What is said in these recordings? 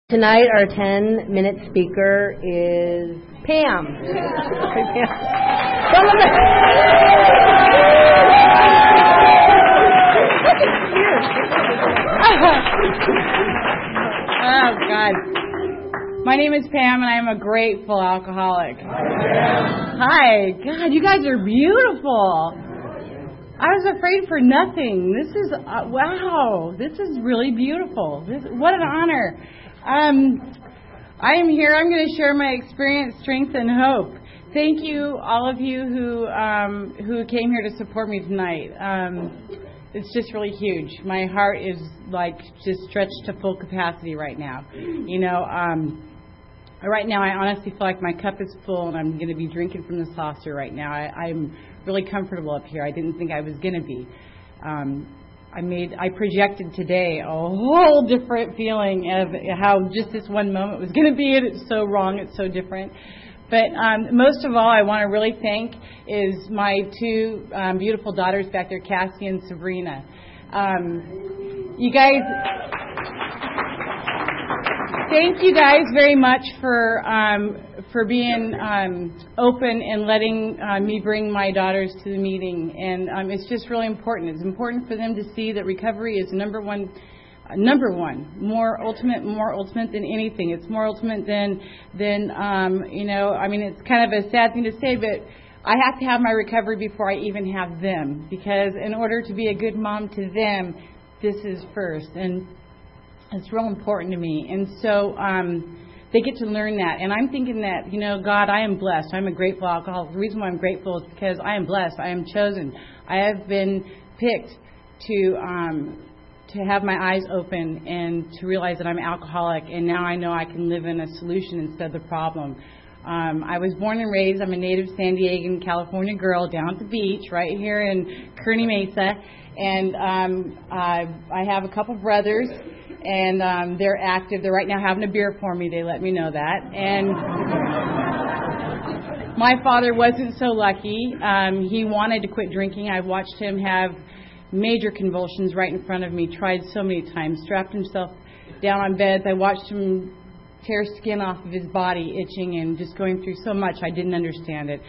Tonight, our 10-minute speaker is Pam. Oh, God. My name is Pam, and I am a grateful alcoholic. Hi. God, you guys are beautiful. I was afraid for nothing. This is, wow, this is really beautiful. What an honor. I am here. I'm going to share my experience, strength, and hope. Thank you, all of you who came here to support me tonight. It's just really huge. My heart is just stretched to full capacity right now. Right now I honestly feel like my cup is full and I'm going to be drinking from the saucer right now. I'm really comfortable up here. I didn't think I was going to be. I projected today a whole different feeling of how just this one moment was going to be, and it's so wrong, it's so different. But most of all, I want to really thank is my two beautiful daughters back there, Cassie and Sabrina. You guys, thank you guys very much for being open and letting me bring my daughters to the meeting. And it's just really important. It's important for them to see that recovery is number one, more ultimate than anything. It's more ultimate than it's kind of a sad thing to say, but I have to have my recovery before I even have them, because in order to be a good mom to them, this is first. And it's real important to me. And so they get to learn that. And I'm thinking that, God, I am blessed. I'm a grateful alcoholic. The reason why I'm grateful is because I am blessed. I am chosen. I have been picked to have my eyes open and to realize that I'm alcoholic. And now I know I can live in a solution instead of the problem. I was born and raised. I'm a native San Diegan, California girl down at the beach right here in Kearney Mesa. And I have a couple brothers. And they're active. They're right now having a beer for me. They let me know that. And my father wasn't so lucky. He wanted to quit drinking. I watched him have major convulsions right in front of me. Tried so many times. Strapped himself down on beds. I watched him tear skin off of his body, itching and just going through so much. I didn't understand it.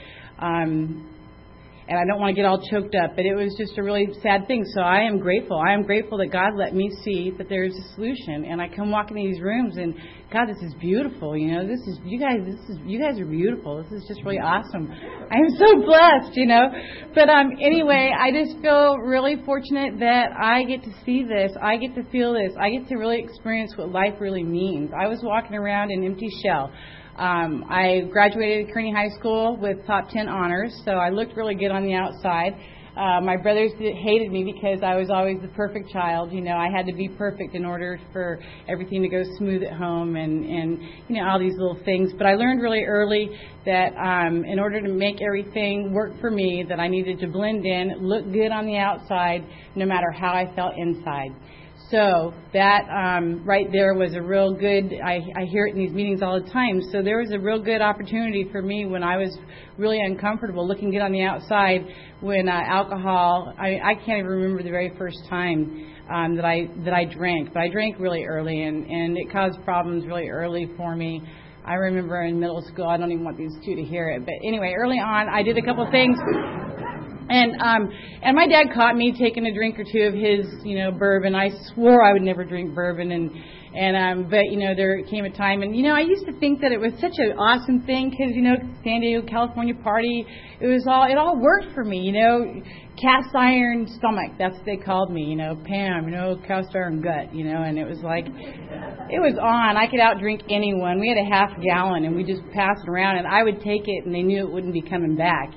And I don't want to get all choked up, but it was just a really sad thing. So I am grateful. I am grateful that God let me see that there's a solution. And I come walking in these rooms, and God, this is beautiful. You guys are beautiful. This is just really awesome. I am so blessed, But anyway, I just feel really fortunate that I get to see this. I get to feel this. I get to really experience what life really means. I was walking around an empty shell. I graduated Kearney High School with top 10 honors, so I looked really good on the outside. My brothers hated me because I was always the perfect child. I had to be perfect in order for everything to go smooth at home and all these little things. But I learned really early that in order to make everything work for me, that I needed to blend in, look good on the outside, no matter how I felt inside. So that right there was a real good, I hear it in these meetings all the time, so there was a real good opportunity for me when I was really uncomfortable, looking good on the outside, when alcohol, I can't even remember the very first time that I drank, but I drank really early, and it caused problems really early for me. I remember in middle school, I don't even want these two to hear it, but anyway, early on, I did a couple things. And my dad caught me taking a drink or two of his, bourbon. I swore I would never drink bourbon, but there came a time, and I used to think that it was such an awesome thing because San Diego, California party. It all worked for me, cast iron stomach. That's what they called me, Pam, cast iron gut, and it was like it was on. I could outdrink anyone. We had a half gallon, and we just passed it around, and I would take it, and they knew it wouldn't be coming back,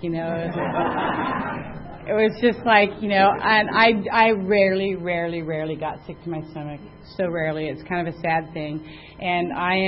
It was just like, and I rarely got sick to my stomach. So rarely. It's kind of a sad thing. And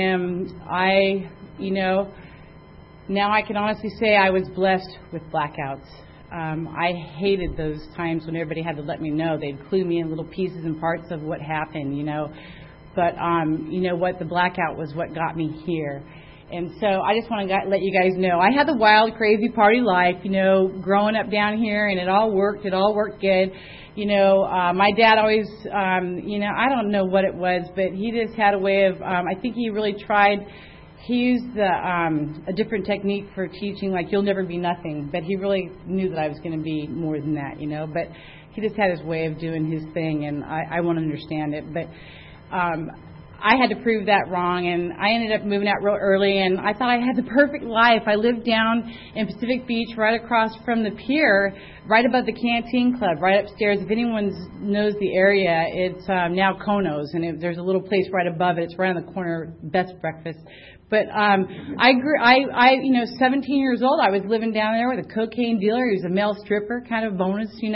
now I can honestly say I was blessed with blackouts. I hated those times when everybody had to let me know. They'd clue me in little pieces and parts of what happened, But, what, the blackout was what got me here. And so I just want to let you guys know, I had the wild, crazy party life, growing up down here, and it all worked. It all worked good. My dad always, I don't know what it was, but he just had a way of, I think he really tried. He used a different technique for teaching, like you'll never be nothing. But he really knew that I was going to be more than that, But he just had his way of doing his thing, and I won't understand it. But I had to prove that wrong, and I ended up moving out real early, and I thought I had the perfect life. I lived down in Pacific Beach, right across from the pier, right above the Canteen Club, right upstairs. If anyone knows the area, it's now Kono's, and there's a little place right above it. It's right on the corner, Best Breakfast. But I 17 years old, I was living down there with a cocaine dealer. He was a male stripper, kind of bonus, it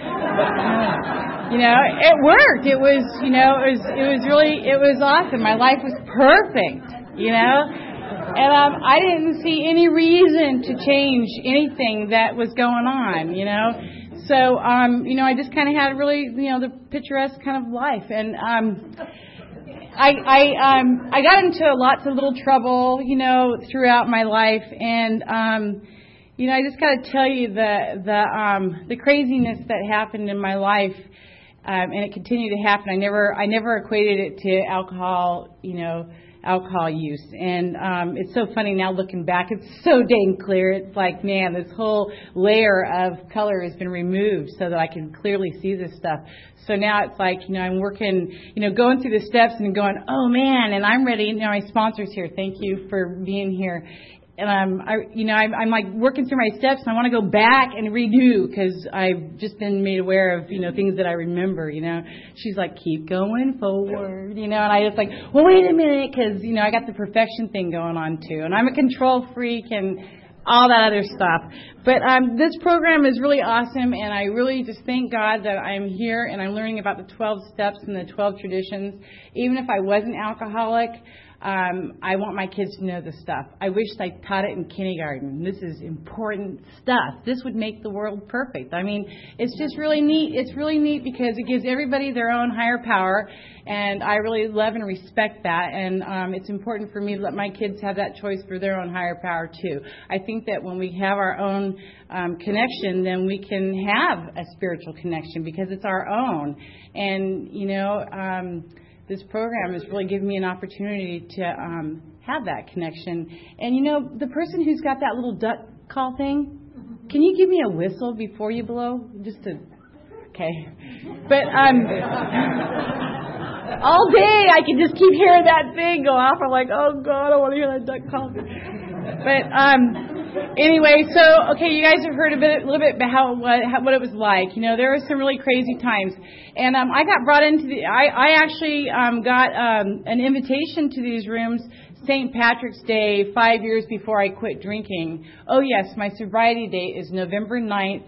worked. It was awesome. My life was perfect, and I didn't see any reason to change anything that was going on, So, I just kind of had really, the picturesque kind of life, and I got into lots of little trouble, throughout my life, and I just got to tell you the craziness that happened in my life, and it continued to happen. I never equated it to alcohol use, and it's so funny now looking back. It's so dang clear. It's like, man, this whole layer of color has been removed so that I can clearly see this stuff. So now it's like, I'm working, going through the steps and going, oh man, and I'm ready. My sponsor's here. Thank you for being here. And I'm like working through my steps, and I want to go back and redo because I've just been made aware of, things that I remember, She's like, keep going forward, and I just like, well, wait a minute, because, I got the perfection thing going on too. And I'm a control freak and all that other stuff. But this program is really awesome, and I really just thank God that I'm here and I'm learning about the 12 steps and the 12 traditions. Even if I was an alcoholic, I want my kids to know this stuff. I wish I taught it in kindergarten. This is important stuff. This would make the world perfect. I mean, it's just really neat. It's really neat because it gives everybody their own higher power, and I really love and respect that. And it's important for me to let my kids have that choice for their own higher power too. I think that when we have our own connection, then we can have a spiritual connection because it's our own. And this program has really given me an opportunity to have that connection. And, the person who's got that little duck call thing, can you give me a whistle before you blow? Okay. But all day I can just keep hearing that thing go off. I'm like, oh, God, I want to hear that duck call. But anyway, so, okay, you guys have heard a little bit about what it was like. There were some really crazy times. And I got brought into I actually got an invitation to these rooms St. Patrick's Day 5 years before I quit drinking. Oh, yes, my sobriety date is November 9th,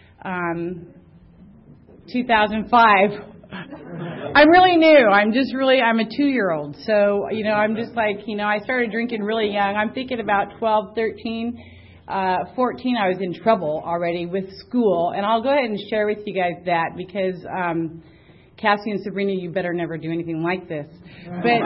2005. I'm really new. I'm a 2-year-old. So, I'm just like, I started drinking really young. I'm thinking about 12, 13, 14. I was in trouble already with school. And I'll go ahead and share with you guys that because Cassie and Sabrina, you better never do anything like this. But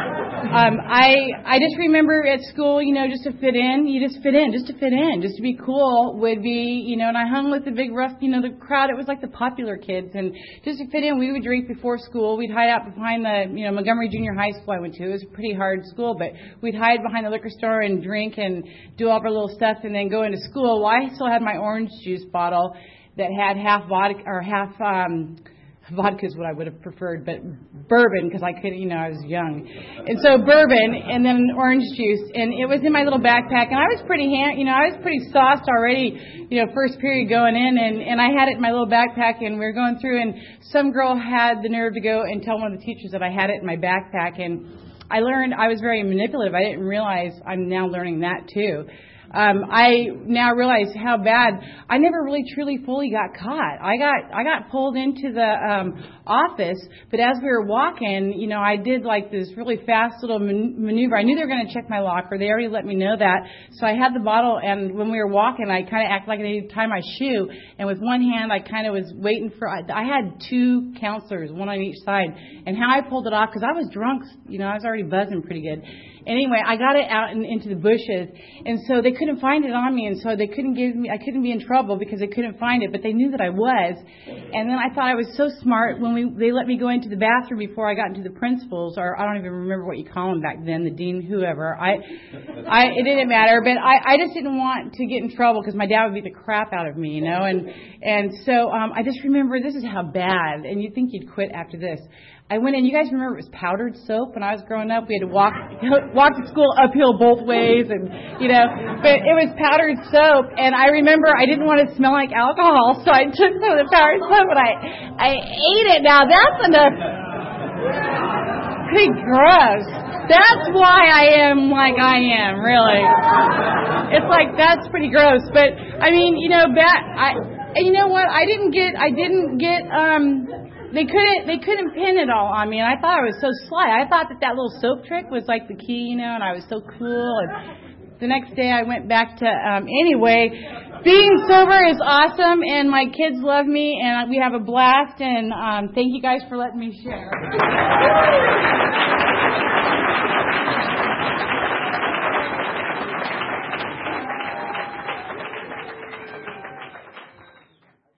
I just remember at school, just to fit in, just to be cool would be, and I hung with the big rough, the crowd. It was like the popular kids, and just to fit in, we would drink before school. We'd hide out behind the, Montgomery Junior High School I went to. It was a pretty hard school, but we'd hide behind the liquor store and drink and do all of our little stuff, and then go into school. Well, I still had my orange juice bottle that had half vodka or half. Vodka is what I would have preferred, but bourbon, because I could, I was young. And so bourbon, and then orange juice, and it was in my little backpack, and I was pretty I was pretty sauced already, first period going in, and I had it in my little backpack, and we were going through, and some girl had the nerve to go and tell one of the teachers that I had it in my backpack, and I learned I was very manipulative. I didn't realize I'm now learning that too. I now realize how bad. I never really truly fully got caught. I got pulled into the office, but as we were walking, you know, I did like this really fast little maneuver. I knew they were going to check my locker. They already let me know that. So I had the bottle, and when we were walking, I kind of acted like I needed to tie my shoe, and with one hand, I kind of was waiting for. I had 2 counselors, one on each side, and how I pulled it off, because I was drunk, you know, I was already buzzing pretty good. Anyway, I got it out into the bushes, and so they couldn't find it on me, and so they couldn't give me. I couldn't be in trouble because they couldn't find it, but they knew that I was. And then I thought I was so smart when they let me go into the bathroom before I got into the principal's, or I don't even remember what you call them back then, the dean, whoever. It didn't matter, but I just didn't want to get in trouble because my dad would beat the crap out of me, you know. And so I just remember, this is how bad, and you'd think you'd quit after this. I went in. You guys remember it was powdered soap when I was growing up? We had to walk to school uphill both ways, and you know. But it was powdered soap, and I remember I didn't want to smell like alcohol, so I took some of the powdered soap and I ate it. Now that's enough. Pretty gross. That's why I am like I am, really. It's like that's pretty gross. But I mean, you know, and you know what? I didn't get. They couldn't pin it all on me, and I thought I was so sly. I thought that little soap trick was like the key, you know, and I was so cool. And the next day I went back to, anyway, being sober is awesome, and my kids love me, and we have a blast, and thank you guys for letting me share.